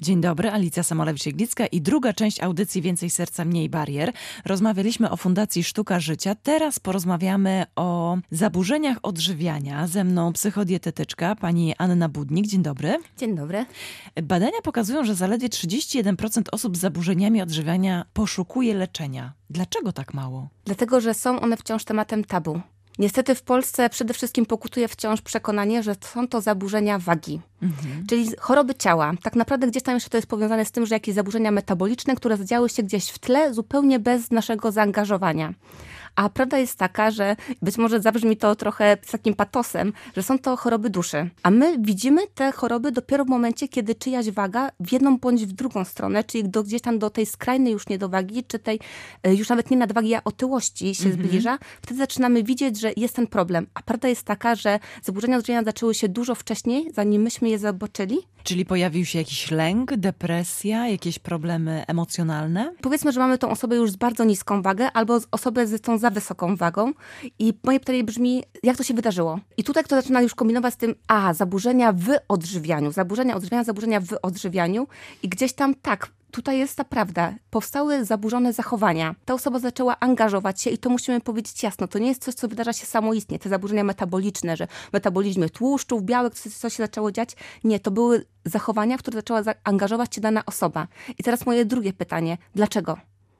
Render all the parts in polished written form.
Dzień dobry, Alicja Samolewicz-Jeglicka i druga część audycji Więcej Serca, Mniej Barier. Rozmawialiśmy o Fundacji Sztuka Życia. Teraz porozmawiamy o zaburzeniach odżywiania. Ze mną psychodietetyczka, pani Anna Budnik. Dzień dobry. Dzień dobry. Badania pokazują, że zaledwie 31% osób z zaburzeniami odżywiania poszukuje leczenia. Dlaczego tak mało? Dlatego, że są one wciąż tematem tabu. Niestety w Polsce przede wszystkim pokutuje wciąż przekonanie, że są to zaburzenia wagi. Czyli choroby ciała. Tak naprawdę gdzieś tam jeszcze to jest powiązane z tym, że jakieś zaburzenia metaboliczne, które zadziały się gdzieś w tle, zupełnie bez naszego zaangażowania. A prawda jest taka, że być może zabrzmi to trochę z takim patosem, że są to choroby duszy. A my widzimy te choroby dopiero w momencie, kiedy czyjaś waga w jedną bądź w drugą stronę, czyli gdzieś tam do tej skrajnej już niedowagi, czy tej już nawet nie nadwagi, a otyłości się zbliża. Wtedy zaczynamy widzieć, że jest ten problem. A prawda jest taka, że zaburzenia odżywiania zaczęły się dużo wcześniej, zanim myśmy je zobaczyli. Czyli pojawił się jakiś lęk, depresja, jakieś problemy emocjonalne? Powiedzmy, że mamy tą osobę już z bardzo niską wagę albo osobę z tą za wysoką wagą i moje pytanie brzmi, jak to się wydarzyło? I tutaj kto zaczyna już kombinować z tym, zaburzenia w odżywianiu, zaburzenia w odżywianiu i gdzieś tam tak, tutaj jest ta prawda. Powstały zaburzone zachowania. Ta osoba zaczęła angażować się i to musimy powiedzieć jasno. To nie jest coś, co wydarza się samoistnie. Te zaburzenia metaboliczne, że metabolizmy tłuszczów, białek, co się zaczęło dziać. Nie, to były zachowania, w które zaczęła angażować się dana osoba. I teraz moje drugie pytanie. Dlaczego?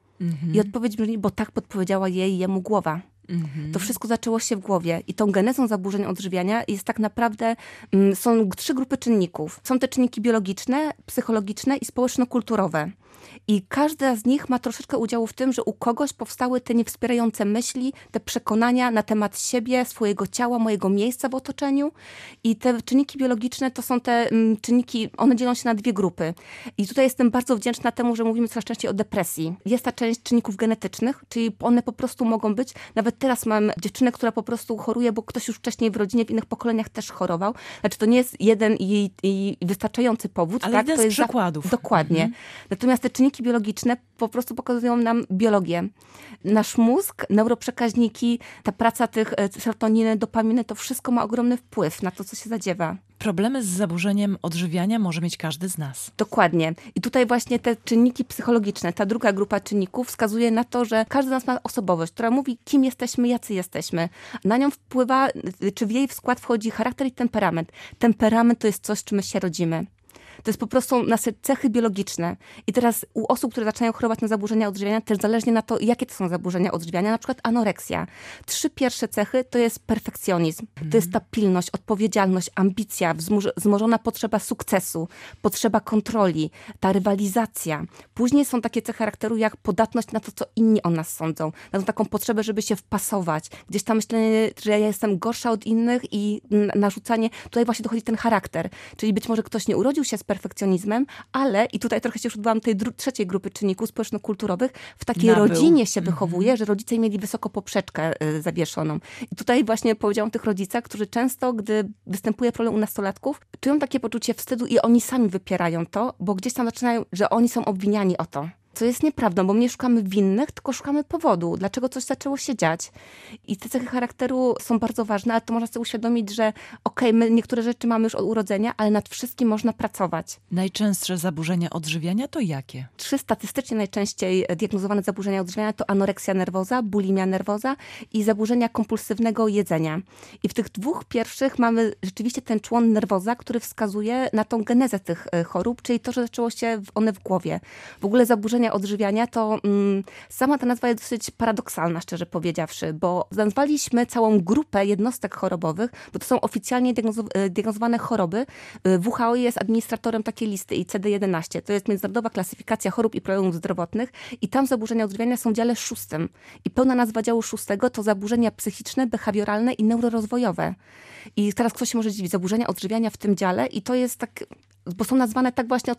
I odpowiedź brzmi, bo tak podpowiedziała jemu głowa. To wszystko zaczęło się w głowie i tą genezą zaburzeń odżywiania jest tak naprawdę, są 3 grupy czynników. Są te czynniki biologiczne, psychologiczne i społeczno-kulturowe. I każda z nich ma troszeczkę udziału w tym, że u kogoś powstały te niewspierające myśli, te przekonania na temat siebie, swojego ciała, mojego miejsca w otoczeniu. I te czynniki biologiczne to są te czynniki, one dzielą się na 2 grupy. I tutaj jestem bardzo wdzięczna temu, że mówimy coraz częściej o depresji. Jest ta część czynników genetycznych, czyli one po prostu mogą być. Nawet teraz mam dziewczynę, która po prostu choruje, bo ktoś już wcześniej w rodzinie, w innych pokoleniach też chorował. Znaczy to nie jest jeden i wystarczający powód. Ale tak? jeden To jest z przykładów. Dokładnie. Natomiast te czynniki biologiczne po prostu pokazują nam biologię. Nasz mózg, neuroprzekaźniki, ta praca tych serotoniny, dopaminy, to wszystko ma ogromny wpływ na to, co się zadziewa. Problemy z zaburzeniem odżywiania może mieć każdy z nas. Dokładnie. I tutaj właśnie te czynniki psychologiczne, ta druga grupa czynników wskazuje na to, że każdy z nas ma osobowość, która mówi, kim jesteśmy, jacy jesteśmy. Na nią wpływa, czy w jej skład wchodzi charakter i temperament. Temperament to jest coś, z czym my się rodzimy. To jest po prostu nasze cechy biologiczne. I teraz u osób, które zaczynają chorować na zaburzenia odżywiania, też zależnie na to, jakie to są zaburzenia odżywiania, na przykład anoreksja. 3 pierwsze cechy to jest perfekcjonizm. To jest ta pilność, odpowiedzialność, ambicja, wzmożona potrzeba sukcesu, potrzeba kontroli, ta rywalizacja. Później są takie cechy charakteru jak podatność na to, co inni o nas sądzą. Na tą taką potrzebę, żeby się wpasować. Gdzieś tam myślenie, że ja jestem gorsza od innych i narzucanie. Tutaj właśnie dochodzi ten charakter. Czyli być może ktoś nie urodził się z perfekcjonizmem, ale, i tutaj trochę się już odbyłam tej trzeciej grupy czynników społeczno-kulturowych, w takiej rodzinie się wychowuje, że rodzice mieli wysoko poprzeczkę zawieszoną. I tutaj właśnie powiedziałam o tych rodzicach, którzy często, gdy występuje problem u nastolatków, czują takie poczucie wstydu i oni sami wypierają to, bo gdzieś tam zaczynają, że oni są obwiniani o to. Co jest nieprawdą, bo my nie szukamy winnych, tylko szukamy powodu, dlaczego coś zaczęło się dziać. I te cechy charakteru są bardzo ważne, ale to można sobie uświadomić, że my niektóre rzeczy mamy już od urodzenia, ale nad wszystkim można pracować. Najczęstsze zaburzenia odżywiania to jakie? 3 statystycznie najczęściej diagnozowane zaburzenia odżywiania to anoreksja nerwoza, bulimia nerwoza i zaburzenia kompulsywnego jedzenia. I w tych 2 pierwszych mamy rzeczywiście ten człon nerwoza, który wskazuje na tą genezę tych chorób, czyli to, że zaczęło się one w głowie. W ogóle zaburzenia odżywiania, to sama ta nazwa jest dosyć paradoksalna, szczerze powiedziawszy, bo nazwaliśmy całą grupę jednostek chorobowych, bo to są oficjalnie diagnozowane choroby. WHO jest administratorem takiej listy ICD-11. To jest Międzynarodowa Klasyfikacja Chorób i Problemów Zdrowotnych i tam zaburzenia odżywiania są w dziale 6. I pełna nazwa działu 6 to zaburzenia psychiczne, behawioralne i neurorozwojowe. I teraz ktoś się może dziwić, zaburzenia odżywiania w tym dziale i to jest tak, bo są nazwane tak właśnie od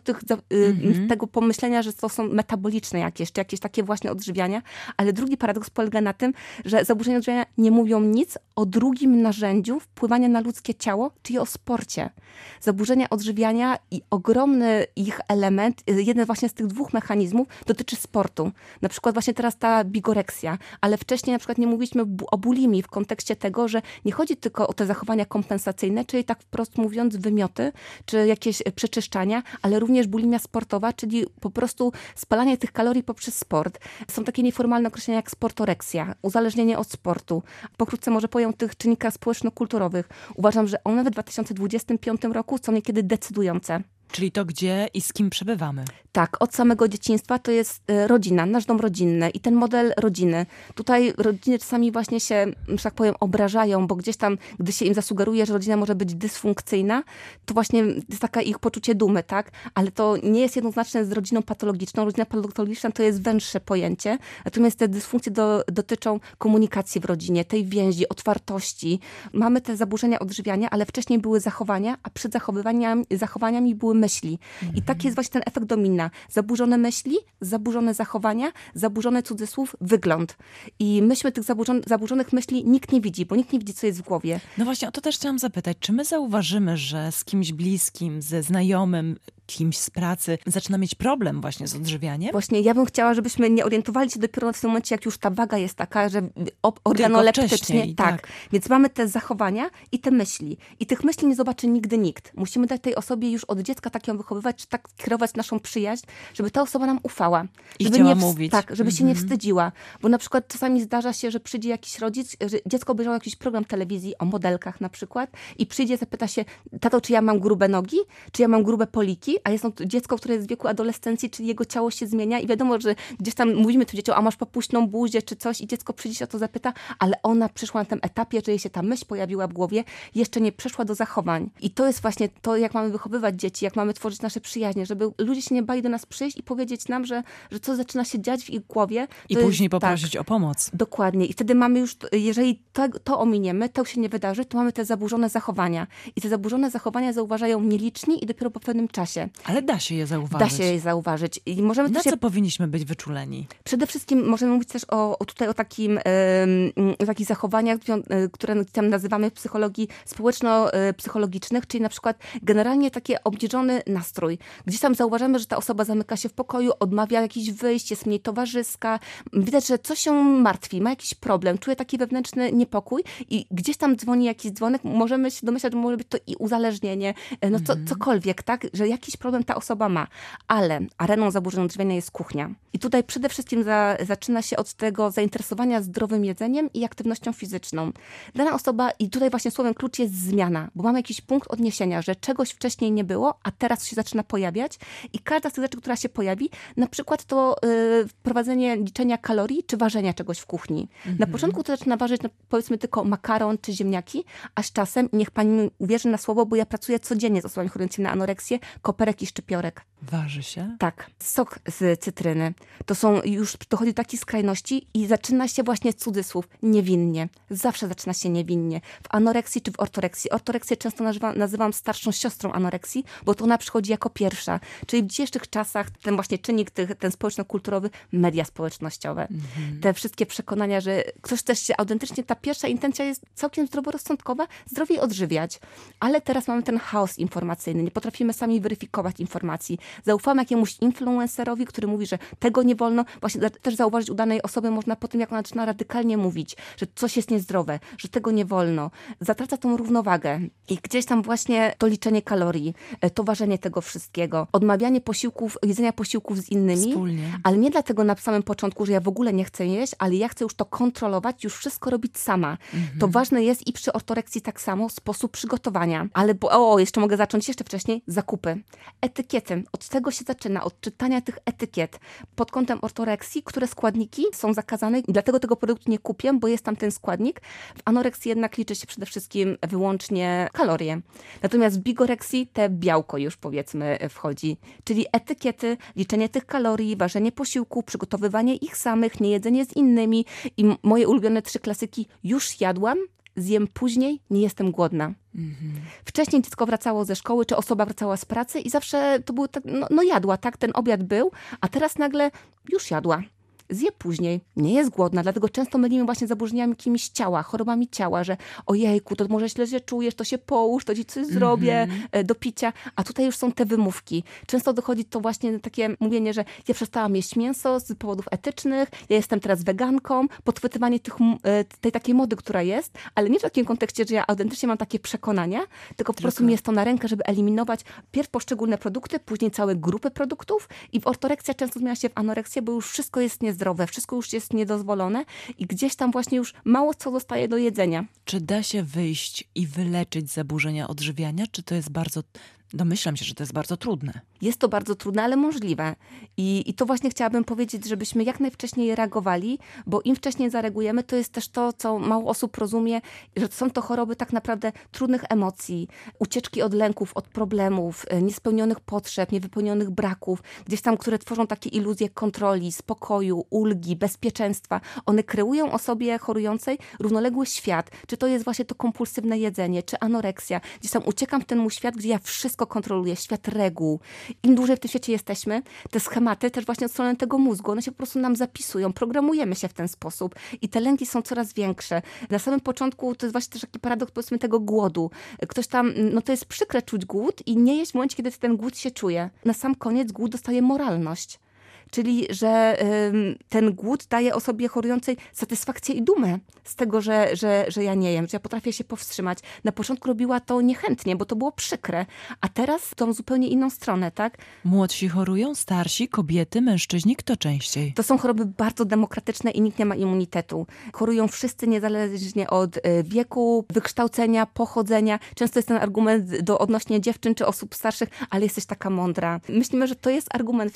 tego pomyślenia, że to są metaboliczne jakieś, czy jakieś takie właśnie odżywiania. Ale drugi paradoks polega na tym, że zaburzenia odżywiania nie mówią nic o drugim narzędziu wpływania na ludzkie ciało, czyli o sporcie. Zaburzenia odżywiania i ogromny ich element, jeden właśnie z tych 2 mechanizmów dotyczy sportu. Na przykład właśnie teraz ta bigoreksja, ale wcześniej na przykład nie mówiliśmy o bulimii w kontekście tego, że nie chodzi tylko o te zachowania kompensacyjne, czyli tak wprost mówiąc wymioty, czy jakieś przeczyszczania, ale również bulimia sportowa, czyli po prostu spalanie tych kalorii poprzez sport. Są takie nieformalne określenia jak sportoreksja, uzależnienie od sportu. Pokrótce może powiem o tych czynnikach społeczno-kulturowych. Uważam, że one w 2025 roku są niekiedy decydujące. Czyli to, gdzie i z kim przebywamy. Tak, od samego dzieciństwa to jest rodzina, nasz dom rodzinny i ten model rodziny. Tutaj rodziny czasami właśnie się, że tak powiem, obrażają, bo gdzieś tam, gdy się im zasugeruje, że rodzina może być dysfunkcyjna, to właśnie jest taka ich poczucie dumy, tak? Ale to nie jest jednoznaczne z rodziną patologiczną. Rodzina patologiczna to jest węższe pojęcie, natomiast te dysfunkcje dotyczą komunikacji w rodzinie, tej więzi, otwartości. Mamy te zaburzenia odżywiania, ale wcześniej były zachowania, a przed zachowaniami były myśli. I taki jest właśnie ten efekt domina. Zaburzone myśli, zaburzone zachowania, zaburzony cudzysłów wygląd. I myśmy tych zaburzonych myśli nikt nie widzi, bo nikt nie widzi, co jest w głowie. No właśnie, o to też chciałam zapytać. Czy my zauważymy, że z kimś bliskim, ze znajomym, kimś z pracy zaczyna mieć problem właśnie z odżywianiem? Właśnie ja bym chciała, żebyśmy nie orientowali się dopiero w tym momencie, jak już ta waga jest taka, że organoleptycznie. Tak. Więc mamy te zachowania i te myśli. I tych myśli nie zobaczy nigdy nikt. Musimy dać tej osobie już od dziecka tak ją wychowywać, czy tak kierować naszą przyjaźń, żeby ta osoba nam ufała. I chciała mówić. Tak, żeby się nie wstydziła. Bo na przykład czasami zdarza się, że przyjdzie jakiś rodzic, że dziecko obejrzało jakiś program telewizji o modelkach na przykład i przyjdzie, zapyta się, tato, czy ja mam grube nogi, czy ja mam grube poliki, a jest to dziecko, które jest w wieku adolescencji, czyli jego ciało się zmienia i wiadomo, że gdzieś tam mówimy tym dzieciom, a masz popuśną buzię czy coś i dziecko przyjdzie się o to zapyta, ale ona przyszła na tym etapie, że jej się ta myśl pojawiła w głowie, jeszcze nie przeszła do zachowań. I to jest właśnie to, jak mamy wychowywać dzieci, jak mamy tworzyć nasze przyjaźnie, żeby ludzie się nie bali do nas przyjść i powiedzieć nam, że coś zaczyna się dziać w ich głowie. I później poprosić o pomoc. Dokładnie. I wtedy mamy już, jeżeli to ominiemy, to się nie wydarzy, to mamy te zaburzone zachowania. I te zaburzone zachowania zauważają nieliczni i dopiero po pewnym czasie. Ale da się je zauważyć. Da się je zauważyć. I możemy Na co powinniśmy być wyczuleni? Przede wszystkim możemy mówić też o takich zachowaniach, które tam nazywamy w psychologii społeczno-psychologicznych, czyli na przykład generalnie taki obniżony nastrój. Gdzieś tam zauważamy, że ta osoba zamyka się w pokoju, odmawia jakichś wyjść, jest mniej towarzyska. Widać, że coś się martwi, ma jakiś problem, czuje taki wewnętrzny niepokój i gdzieś tam dzwoni jakiś dzwonek, możemy się domyślać, że może być to i uzależnienie, cokolwiek, tak, że jakiś problem ta osoba ma. Ale areną zaburzeń odżywiania jest kuchnia. I tutaj przede wszystkim zaczyna się od tego zainteresowania zdrowym jedzeniem i aktywnością fizyczną. Dana osoba, i tutaj właśnie słowem klucz jest zmiana, bo mamy jakiś punkt odniesienia, że czegoś wcześniej nie było, a teraz się zaczyna pojawiać i każda z tych rzeczy, która się pojawi, na przykład to wprowadzenie liczenia kalorii czy ważenia czegoś w kuchni. Na początku to zaczyna ważyć powiedzmy tylko makaron czy ziemniaki, a z czasem, niech pani uwierzy na słowo, bo ja pracuję codziennie z osobami chorującymi na anoreksję, koperek i szczypiorek. Waży się? Tak. Sok z cytryny. To są już, dochodzi do takiej skrajności i zaczyna się właśnie cudzysłów niewinnie. Zawsze zaczyna się niewinnie. W anoreksji czy w ortoreksji. Ortoreksję często nazywam starszą siostrą anoreksji, bo to ona przychodzi jako pierwsza. Czyli w dzisiejszych czasach ten właśnie czynnik, ten społeczno-kulturowy, media społecznościowe. Te wszystkie przekonania, że ktoś też się autentycznie, ta pierwsza intencja jest całkiem zdroworozsądkowa, zdrowiej odżywiać. Ale teraz mamy ten chaos informacyjny. Nie potrafimy sami weryfikować informacji. Zaufamy jakiemuś influencerowi, który mówi, że tego nie wolno. Właśnie też zauważyć u danej osoby można po tym, jak ona zaczyna radykalnie mówić, że coś jest niezdrowe, że tego nie wolno. Zatraca tą równowagę. I gdzieś tam właśnie to liczenie kalorii, to ważenie tego wszystkiego, odmawianie jedzenia posiłków z innymi, wspólnie. Ale nie dlatego na samym początku, że ja w ogóle nie chcę jeść, ale ja chcę już to kontrolować, już wszystko robić sama. To ważne jest i przy ortoreksji tak samo, sposób przygotowania. Ale jeszcze mogę zacząć jeszcze wcześniej, zakupy. Etykiety. Od tego się zaczyna, od czytania tych etykiet pod kątem ortoreksji, które składniki są zakazane i dlatego tego produktu nie kupię, bo jest tam ten składnik. W anoreksji jednak liczy się przede wszystkim wyłącznie kalorie. Natomiast w bigoreksji te białko już powiedzmy wchodzi. Czyli etykiety, liczenie tych kalorii, ważenie posiłku, przygotowywanie ich samych, niejedzenie z innymi i moje ulubione 3 klasyki. Już jadłam, zjem później, nie jestem głodna. Wcześniej dziecko wracało ze szkoły, czy osoba wracała z pracy i zawsze to było tak, jadła, tak, ten obiad był, a teraz nagle już jadła. zje później, nie jest głodna, dlatego często mylimy właśnie z zaburzeniami jakimiś ciała, chorobami ciała, że ojejku, to może źle się czujesz, to się połóż, to ci coś zrobię do picia, a tutaj już są te wymówki. Często dochodzi to właśnie takie mówienie, że ja przestałam jeść mięso z powodów etycznych, ja jestem teraz weganką, podchwytywanie tej takiej mody, która jest, ale nie w takim kontekście, że ja autentycznie mam takie przekonania, tylko po prostu mi jest to na rękę, żeby eliminować pierw poszczególne produkty, później całe grupy produktów i ortoreksja często zmienia się w anoreksję, bo już wszystko jest niezdrowe, wszystko już jest niedozwolone i gdzieś tam właśnie już mało co zostaje do jedzenia. Czy da się wyjść i wyleczyć zaburzenia odżywiania, czy to jest bardzo... Domyślam się, że to jest bardzo trudne. Jest to bardzo trudne, ale możliwe. I to właśnie chciałabym powiedzieć, żebyśmy jak najwcześniej reagowali, bo im wcześniej zareagujemy, to jest też to, co mało osób rozumie, że są to choroby tak naprawdę trudnych emocji, ucieczki od lęków, od problemów, niespełnionych potrzeb, niewypełnionych braków, gdzieś tam, które tworzą takie iluzje kontroli, spokoju, ulgi, bezpieczeństwa. One kreują osobie chorującej równoległy świat. Czy to jest właśnie to kompulsywne jedzenie, czy anoreksja. Gdzieś tam uciekam w ten mój świat, gdzie ja wszystko kontroluję, świat reguł. Im dłużej w tym świecie jesteśmy, te schematy też właśnie od strony tego mózgu, one się po prostu nam zapisują, programujemy się w ten sposób i te lęki są coraz większe. Na samym początku to jest właśnie też taki paradoks, powiedzmy, tego głodu. Ktoś tam, no to jest przykre czuć głód i nie jeść w momencie, kiedy ten głód się czuje. Na sam koniec głód dostaje moralność. Czyli, że ten głód daje osobie chorującej satysfakcję i dumę z tego, że ja nie jem, że ja potrafię się powstrzymać. Na początku robiła to niechętnie, bo to było przykre, a teraz tą zupełnie inną stronę, tak? Młodsi chorują, starsi, kobiety, mężczyźni, kto częściej? To są choroby bardzo demokratyczne i nikt nie ma immunitetu. Chorują wszyscy niezależnie od wieku, wykształcenia, pochodzenia. Często jest ten argument odnośnie dziewczyn czy osób starszych, ale jesteś taka mądra. Myślimy, że to jest argument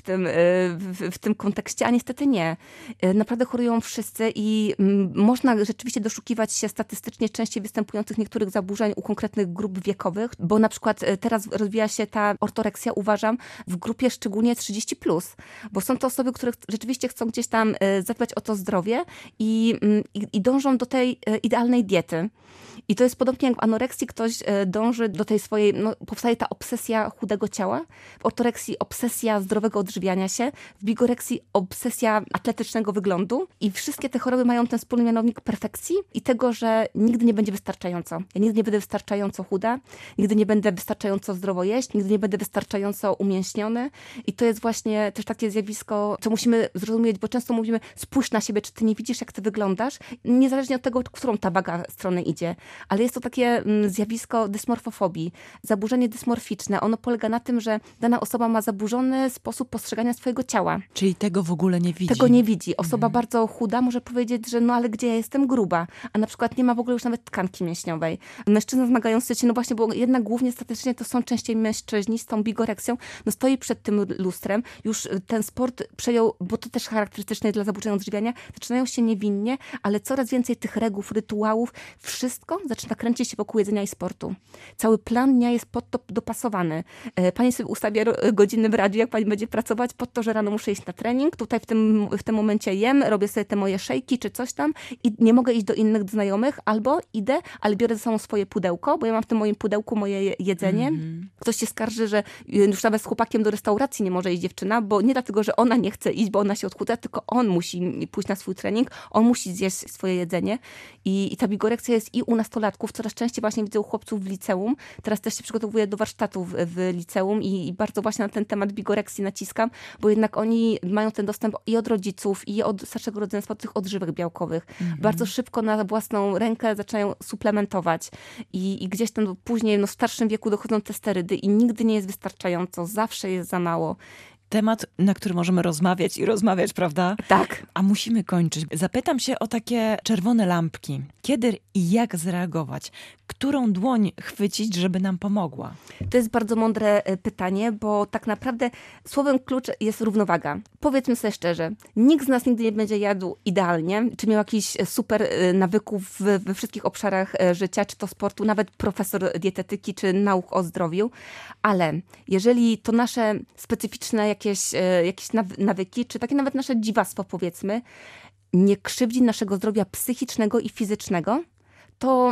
w tym kontekście, a niestety nie. Naprawdę chorują wszyscy i można rzeczywiście doszukiwać się statystycznie częściej występujących niektórych zaburzeń u konkretnych grup wiekowych, bo na przykład teraz rozwija się ta ortoreksja, uważam, w grupie szczególnie 30+, bo są to osoby, które rzeczywiście chcą gdzieś tam zadbać o to zdrowie i dążą do tej idealnej diety. I to jest podobnie jak w anoreksji, ktoś dąży do tej swojej, powstaje ta obsesja chudego ciała, w ortoreksji obsesja zdrowego odżywiania się, w bigoreksji obsesja atletycznego wyglądu i wszystkie te choroby mają ten wspólny mianownik perfekcji i tego, że nigdy nie będzie wystarczająco. Ja nigdy nie będę wystarczająco chuda, nigdy nie będę wystarczająco zdrowo jeść, nigdy nie będę wystarczająco umięśniony i to jest właśnie też takie zjawisko, co musimy zrozumieć, bo często mówimy, spójrz na siebie, czy ty nie widzisz, jak ty wyglądasz, niezależnie od tego, którą ta waga strony idzie. Ale jest to takie zjawisko dysmorfofobii, zaburzenie dysmorficzne. Ono polega na tym, że dana osoba ma zaburzony sposób postrzegania swojego ciała. Czyli tego w ogóle nie widzi. Tego nie widzi. Osoba bardzo chuda może powiedzieć, że ale gdzie ja jestem gruba? A na przykład nie ma w ogóle już nawet tkanki mięśniowej. Mężczyzna zmagający się, właśnie, bo jednak głównie statystycznie to są częściej mężczyźni z tą bigoreksją, stoi przed tym lustrem, już ten sport przejął, bo to też charakterystyczne dla zaburzeń odżywiania, zaczynają się niewinnie, ale coraz więcej tych reguł, rytuałów, wszystko zaczyna kręcić się wokół jedzenia i sportu. Cały plan dnia jest pod to dopasowany. Pani sobie ustawia godziny w radiu, jak pani będzie pracować, pod to, że rano muszę iść na trening, tutaj w tym momencie jem, robię sobie te moje szejki czy coś tam i nie mogę iść do innych znajomych, albo idę, ale biorę ze sobą swoje pudełko, bo ja mam w tym moim pudełku moje jedzenie. Ktoś się skarży, że już nawet z chłopakiem do restauracji nie może iść dziewczyna, bo nie dlatego, że ona nie chce iść, bo ona się odchudza, tylko on musi pójść na swój trening, on musi zjeść swoje jedzenie i ta bigoreksja jest i u nastolatków, coraz częściej właśnie widzę u chłopców w liceum. Teraz też się przygotowuję do warsztatów w liceum i bardzo właśnie na ten temat bigoreksji naciskam, bo jednak oni mają ten dostęp i od rodziców, i od starszego rodzeństwa, od tych odżywek białkowych. Bardzo szybko na własną rękę zaczynają suplementować i gdzieś tam później w starszym wieku dochodzą te sterydy i nigdy nie jest wystarczająco, zawsze jest za mało. Temat, na który możemy rozmawiać i rozmawiać, prawda? Tak. A musimy kończyć. Zapytam się o takie czerwone lampki. Kiedy i jak zareagować? Którą dłoń chwycić, żeby nam pomogła? To jest bardzo mądre pytanie, bo tak naprawdę słowem klucz jest równowaga. Powiedzmy sobie szczerze, nikt z nas nigdy nie będzie jadł idealnie, czy miał jakiś super nawyków we wszystkich obszarach życia, czy to sportu, nawet profesor dietetyki, czy nauk o zdrowiu, ale jeżeli to nasze specyficzne jakieś nawyki, czy takie nawet nasze dziwactwo, powiedzmy, nie krzywdzi naszego zdrowia psychicznego i fizycznego, to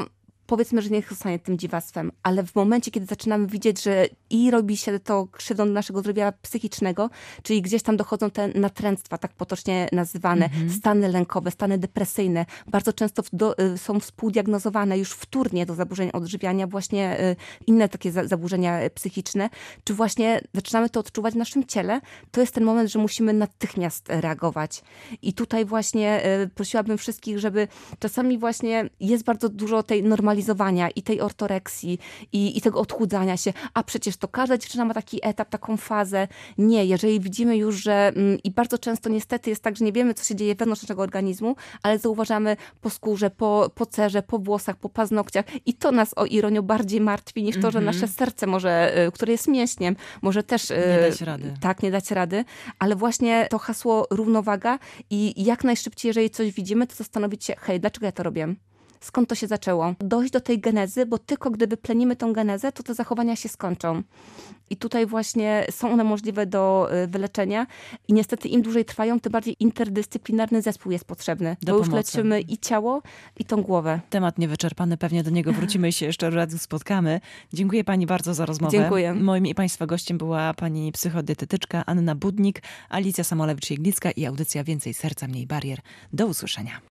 powiedzmy, że niech zostanie tym dziwactwem, ale w momencie, kiedy zaczynamy widzieć, że i robi się to krzywdą do naszego zdrowia psychicznego, czyli gdzieś tam dochodzą te natręctwa, tak potocznie nazywane, stany lękowe, stany depresyjne, bardzo często są współdiagnozowane już wtórnie do zaburzeń odżywiania, właśnie inne takie zaburzenia psychiczne, czy właśnie zaczynamy to odczuwać w naszym ciele, to jest ten moment, że musimy natychmiast reagować. I tutaj właśnie prosiłabym wszystkich, żeby czasami właśnie jest bardzo dużo tej normalizowania i tej ortoreksji i tego odchudzania się, a przecież to każda dziewczyna ma taki etap, taką fazę. Nie, jeżeli widzimy już, że i bardzo często niestety jest tak, że nie wiemy, co się dzieje wewnątrz naszego organizmu, ale zauważamy po skórze, po cerze, po włosach, po paznokciach i to nas, o ironię, bardziej martwi niż to, że nasze serce może, które jest mięśniem, może też nie dać rady. Tak, nie dać rady, ale właśnie to hasło równowaga i jak najszybciej, jeżeli coś widzimy, to zastanowić się, hej, dlaczego ja to robię? Skąd to się zaczęło? Dojść do tej genezy, bo tylko gdy wyplenimy tą genezę, to te zachowania się skończą. I tutaj właśnie są one możliwe do wyleczenia i niestety im dłużej trwają, tym bardziej interdyscyplinarny zespół jest potrzebny. Bo już leczymy i ciało, i tą głowę. Temat niewyczerpany, pewnie do niego wrócimy i się jeszcze raz spotkamy. Dziękuję pani bardzo za rozmowę. Dziękuję. Moim i państwa gościem była pani psychodietetyczka Anna Budnik, Alicja Samolewicz-Jeglicka i audycja Więcej serca, mniej barier. Do usłyszenia.